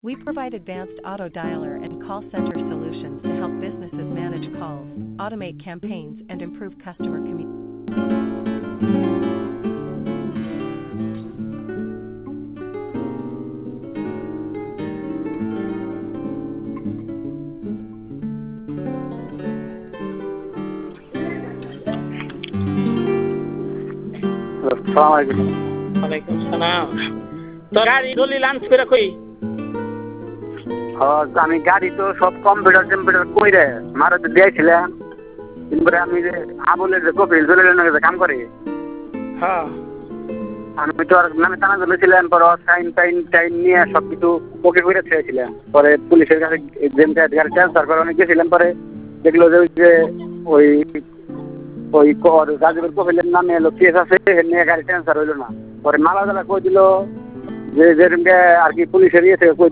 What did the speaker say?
We provide advanced auto dialer and call center solutions to help businesses manage calls, automate campaigns, and improve customer communication. আসসালামু আলাইকুম। ওয়ালাইকুম সালাম। তো গাড়ি Dolly lunch করে কই? আমি গাড়ি তো সব কম্পিউটার কইরে মারুতি দিয়েছিলাম, কিন্তু আমি যে আবুলের যে কপিল জলিলের কাম করে, হ্যাঁ আমি তো আর নামে টানা চলেছিলাম, পরে টাইম নিয়ে সবকিছু ওকে করে ছেড়েছিলাম। পরে পুলিশের কাছে গাড়ি ট্রান্সফার করে অনেক গেছিলাম, পরে দেখলো যে ওই ওই রাজুর কপিলের নামে এলো কেস আছে, নিয়ে গাড়ি ট্রান্সফার হইলো না। পরে মালা কই দিল যে যেরকম আর কি পুলিশের ইয়ে থেকে